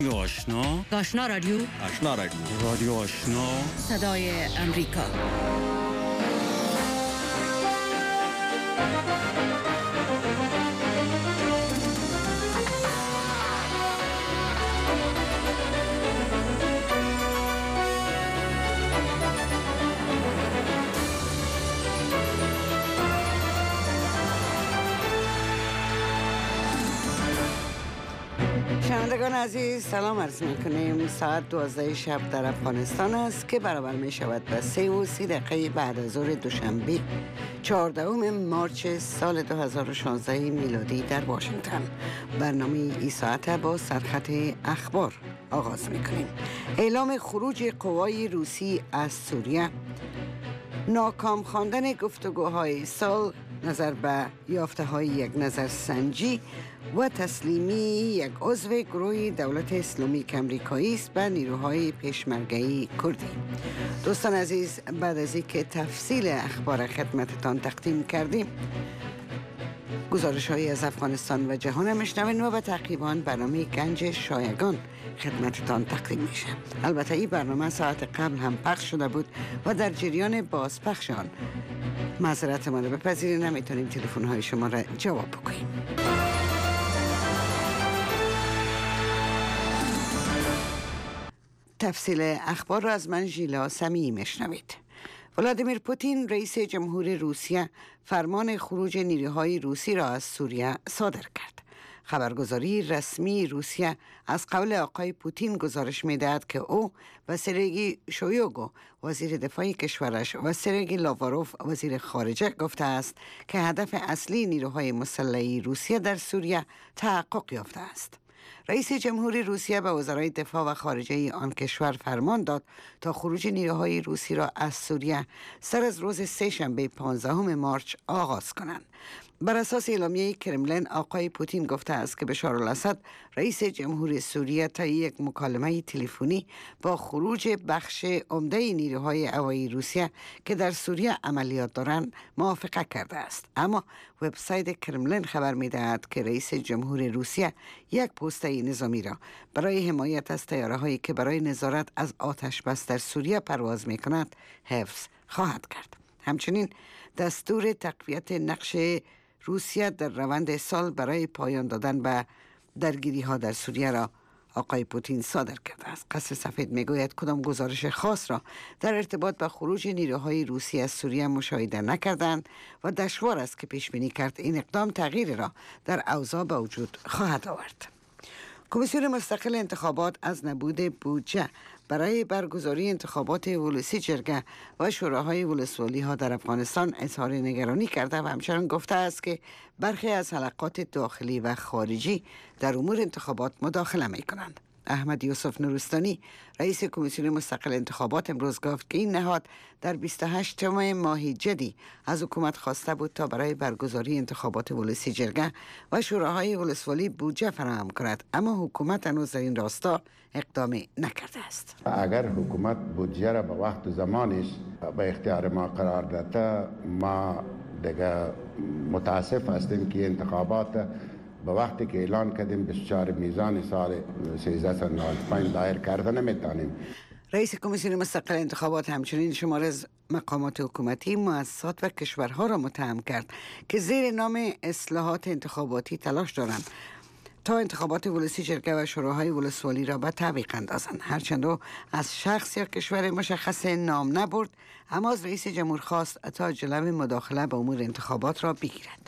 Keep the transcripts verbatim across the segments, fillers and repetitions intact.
آشنا آشنا رادیو آشنا رادیو رادیو آشنا صدای امریکا. شنوندگان عزیز سلام عرض میکنیم. ساعت دوازده شب در افغانستان است که برابر می شود به سه و سی دقیقه بعد از ظهر دوشنبه چهاردهم مارچ سال دو هزار و شانزده میلادی در واشنگتن. برنامه این ساعت با سرخط اخبار آغاز میکنیم. اعلام خروج قوای روسی از سوریه، ناکام خواندن گفتگوهای سال، نظر به یافته های یک نظرسنجی و تسلیمی یک عضو گروه دولت اسلامی امریکایی است به نیروهای پیشمرگه‌ای کردی. دوستان عزیز، بعد از اینکه تفصیل اخبار خدمتتان تقدیم کردیم، گزارش های از افغانستان و جهان میشنوین و به تعقیب آن برنامه گنج شایگان خدمتتان تقدیم میشه. البته این برنامه ساعت قبل هم پخش شده بود و در جریان بازپخش آن معذرت ما را بپذیرید، نمیتونیم تلفن های شما را جواب بکنیم. تفصیل اخبار را از من ژیلا سمیعی میشنوید. ولادیمیر پوتین رئیس جمهور روسیه فرمان خروج نیروهای روسی را از سوریه صادر کرد. خبرگزاری رسمی روسیه از قول آقای پوتین گزارش می‌دهد که او و سرگئی شویگو وزیر دفاع کشورش و سرگئی لاواروف وزیر خارجه گفته است که هدف اصلی نیروهای مسلحی روسیه در سوریه تحقق یافته است. رئیس جمهور روسیه به وزرای دفاع و خارجه آن کشور فرمان داد تا خروج نیروهای روسی را از سوریه سر از روز سه شنبه پانزدهم مارچ آغاز کنند. بر اساس اعلامیه کرملین، آقای پوتین گفته است که بشار الاسد رئیس جمهور سوریه تا یک مکالمه تلفنی با خروج بخش عمده نیروهای هوایی روسیه که در سوریه عملیات دارند موافقت کرده است. اما وبسایت کرملین خبر می‌دهد که رئیس جمهور روسیه یک پوسته نظامی را برای حمایت از طیاره‌هایی که برای نظارت از آتش بس در سوریه پرواز می‌کند حفظ خواهد کرد. همچنین دستور تقویت نقش روسیه در روند سال برای پایان دادن به درگیری ها در سوریه را آقای پوتین صادر کرده است. قصر سفید میگوید کدام گزارش خاص را در ارتباط با خروج نیروهای روسی از سوریه مشاهده نکردند و دشوار است که پیش بینی کرد این اقدام تغییر را در اوضاع به وجود خواهد آورد. کمیسیون مستقل انتخابات از نبود بودجه برای برگزاری انتخابات ولسی جرگه و شوراهای ولسوالی ها در افغانستان اظهار نگرانی کرده و همچنان گفته است که برخی از حلقات داخلی و خارجی در امور انتخابات مداخله می کنند. احمد یوسف نورستانی رئیس کمیسیون مستقل انتخابات امروز گفت که این نهاد در بیست و هشتم ماه جدی از حکومت خواسته بود تا برای برگزاری انتخابات ولسی جرگه و شوراهای ولسوالی بودجه فراهم کند، اما حکومت هنوز در این راستا اقدامی نکرده است. اگر حکومت بودجه را به وقت و زمانش به اختیار ما قرار داده، ما دیگه متاسف هستیم که انتخابات به وقتی که اعلان کردیم بیست و چهار میزان سال سیزده نود و پنج دایر کرده نمیتونیم. رئیس کمیسیون مستقل انتخابات همچنین شمار از مقامات حکومتی، مؤسسات و کشورها را متهم کرد که زیر نام اصلاحات انتخاباتی تلاش دارند تا انتخابات ولسی جرگه و شوراهای ولسوالی را به تعویق اندازند. هرچند او از شخص یا کشور مشخص نام نبرد، اما از رئیس جمهور خواست تا جلوی مداخله به امور انتخابات را بگیرد.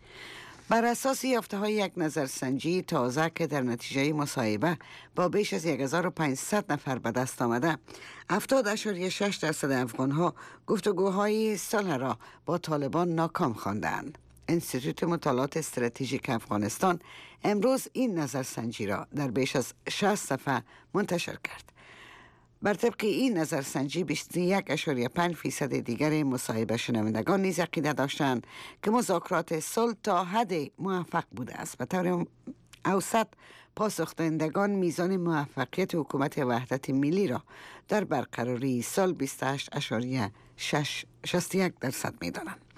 بر اساس یافته های یک نظرسنجی تازه که در نتیجه مصاحبه با بیش از هزار و پانصد نفر به دست آمده، هفتاد اشاریه شش درصد افغان ها گفتگوهای صلح را با طالبان ناکام خواندند. انستیتوت مطالعات استراتژیک افغانستان امروز این نظرسنجی را در بیش از شصت صفحه منتشر کرد. بر طبق این نظرسنجی بیست و یک اشاریه پنج فیصد دیگر مصاحبه شنوندگان نیز عقیده داشتند که مذاکرات صلح تا حد موفق بوده است. به طور اوسط پاسخ دهندگان میزان موفقیت حکومت وحدت ملی را در برقراری صلح بیست و هشت اشاریه شصت و یک درصد می دانند.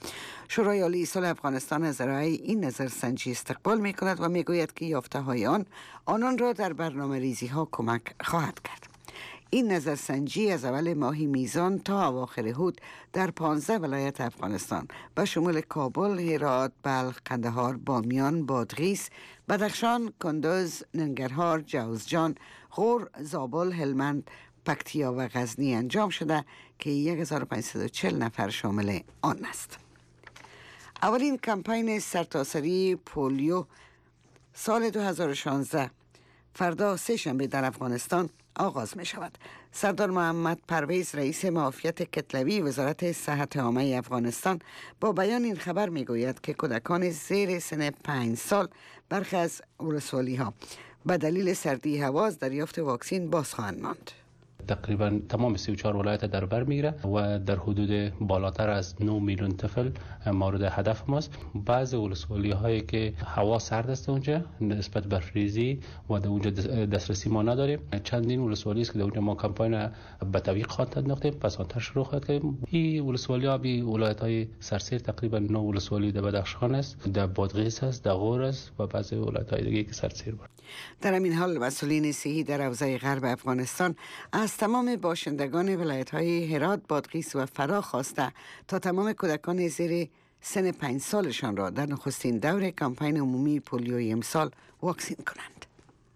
شورای عالی صلح افغانستان از ارائه این نظرسنجی استقبال می کند و می گوید که یافته های آن آنان را در برنامه ریزی ها کمک خواهد کرد. این نظرسنجی از اول ماه میزان تا اواخر هود در پانزده ولایت افغانستان به شمول کابل، هرات، بلخ، قندهار، بامیان، بادغیس، بدخشان، کندوز، ننگرهار، جوزجان، غور، زابل، هلمند، پکتیا و غزنی انجام شده که هزار و پانصد و چهل نفر شامل آن است. اولین کمپین سرتاسری پولیو سال دو هزار و شانزده فردا سه شنبه در افغانستان آغاز می شود. سردار محمد پرویز رئیس معافیت کتلوی وزارت صحت عامه افغانستان با بیان این خبر می گوید که کودکان زیر سن پنج سال برخی از ولسوالی ها به دلیل سردی هوا از دریافت واکسین باز خواهند ماند. تقریبا تمام سی و چهار ولایت در بر میگیره و در حدود بالاتر از نه میلیون طفل مورد هدف ماست. بعض ولسوالی هایی که هوا سرد است اونجا نسبت برفریزی و در اونجا دسترسی ما نداریم. چندین ولسوالی است که در اونجا ما کمپاین به تعویق خواهد انداختیم، پس آنتر شروع خواهد کردیم. این ولسوالی ها بی ولایت های سرسیر تقریبا نه ولسوالی در بدخشان است، در بادغیس است، در غور است و بعضی ولایت های دیگه که سرسیر بود. در همین حال مسئولین صحی در حوزه غرب افغانستان از تمام باشندگان ولایت‌های هرات، بادغیس و فرا خواسته تا تمام کودکان زیر سن پنج سالشان را در نخستین دور کمپین عمومی پولیوی امسال واکسین کنند.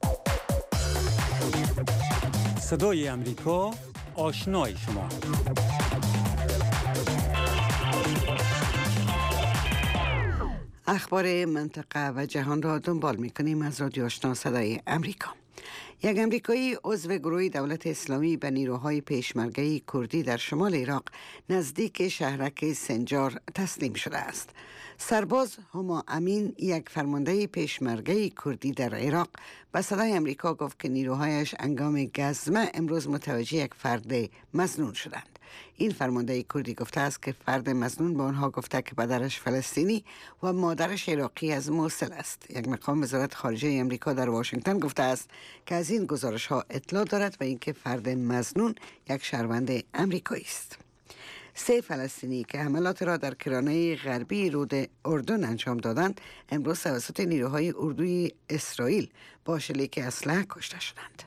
صدای امریکا، آشنای شما. اخبار منطقه و جهان را دنبال می‌کنیم از رادیو آشنا صدای امریکا. یک امریکایی عضو گروه دولت اسلامی به نیروهای پیشمرگه کردی در شمال عراق نزدیک شهرک سنجار تسلیم شده است. سرباز هما امین، یک فرمانده پیشمرگه کردی در عراق، به صدای امریکا گفت که نیروهایش هنگام گزمه امروز متوجه یک فرد مظنون شدند. این فرمانده کردی گفته است که فرد مظنون به آنها گفته که پدرش فلسطینی و مادرش عراقی از موصل است. یک مقام وزارت خارجه امریکا در واشنگتن گفته است که از این گزارش ها اطلاع دارد و اینکه فرد مظنون یک شهروند امریکایی است. سه فلسطینی که حملات را در کرانه غربی رود اردن انجام دادند امروز توسط نیروهای اردوی اسرائیل با شلیک اسلحه کشته شدند.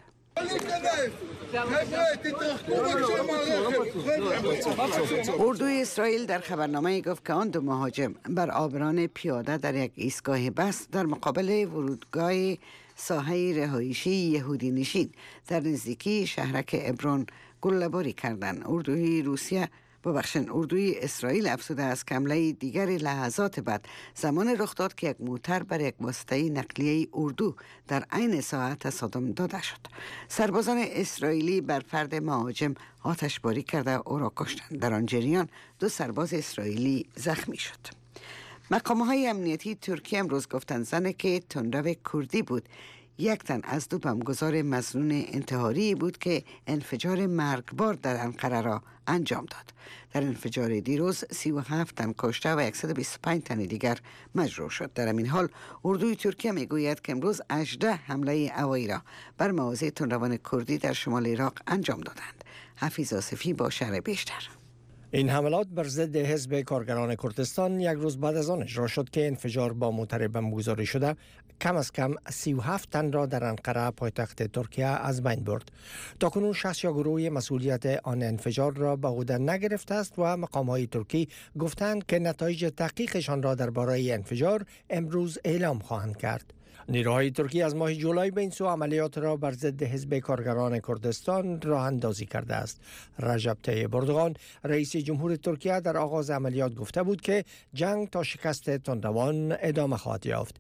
اردوی اسرائیل در خبرنامه گفت که آن دو مهاجم بر آبران پیاده در یک ایستگاه بس در مقابل ورودگاه ساحه رهایشی یهودی نشین در نزدیکی شهرک عبران گله‌باری کردند. اردوی روسیه ببخشن اردوی اسرائیل افزوده است که حمله دیگر لحظات بعد زمان رخ داد که یک موتر بر یک واسطه نقلیه اردو در عین ساعت تصادم داده شد. سربازان اسرائیلی بر فرد مهاجم آتشباری کرده او را کشتند. در آن جریان دو سرباز اسرائیلی زخمی شد. مقام‌های امنیتی ترکیه امروز گفتند زنی که تندرو کردی بود یک تن از دو بمبگذار مظنون انتحاری بود که انفجار مرگبار در انقره را انجام داد. در انفجار دیروز سی و هفت تن کشته و صد و بیست و پنج تن دیگر مجروح شد. در همین حال اردوی ترکیه میگوید که امروز هجده حمله هوایی را بر مواضع تندروان کردی در شمال عراق انجام دادند. حفیظ آصفی با شرح بیشتر. این حملات بر ضد حزب کارگران کردستان یک روز بعد از آن اجرا شد که انفجار با موتر بمبگذاری شده کم از کم سی و هفت تن را در انقره پایتخت ترکیه از بین برد. تاکنون شخص یا گروه مسئولیت آن انفجار را به عهده نگرفته است و مقام‌های ترکی گفتند که نتایج تحقیقشان را درباره انفجار امروز اعلام خواهند کرد. نیروهای ترکی از ماه جولای به این سو عملیات را بر ضد حزب کارگران کردستان راه اندازی کرده است. رجب طیب اردوغان رئیس جمهور ترکیه در آغاز عملیات گفته بود که جنگ تا شکست تندروان ادامه خواهد یافت.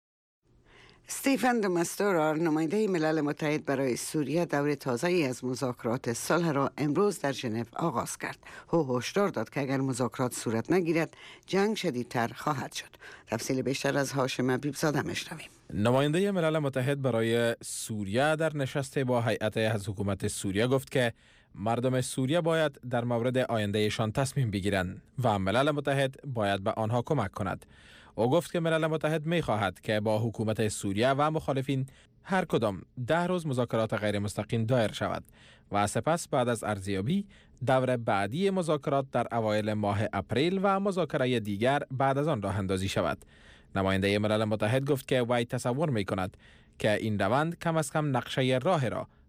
استیفن دمستورار نماینده ملل متحد برای سوریه دور تازه‌ای از مذاکرات صلح را امروز در ژنو آغاز کرد. او هشدار داد که اگر مذاکرات صورت نگیرد جنگ شدیدتر خواهد شد. تفصیل بیشتر از هاشم حبیبزاده میشنویم. نماینده ملل متحد برای سوریه در نشست با هیئت از حکومت سوریه گفت که مردم سوریه باید در مورد آیندهشان تصمیم بگیرند و ملل متحد باید به آنها کمک کند. او گفت که ملل متحد می خواهد که با حکومت سوریه و مخالفین هر کدام ده روز مذاکرات غیر مستقیم دایر شود و سپس بعد از ارزیابی دور بعدی مذاکرات در اوایل ماه اپریل و مذاکره دیگر بعد از آن راه اندازی شود. نماینده ملل متحد گفت که وی تصور می کند که این روند کم از کم نقشه راه را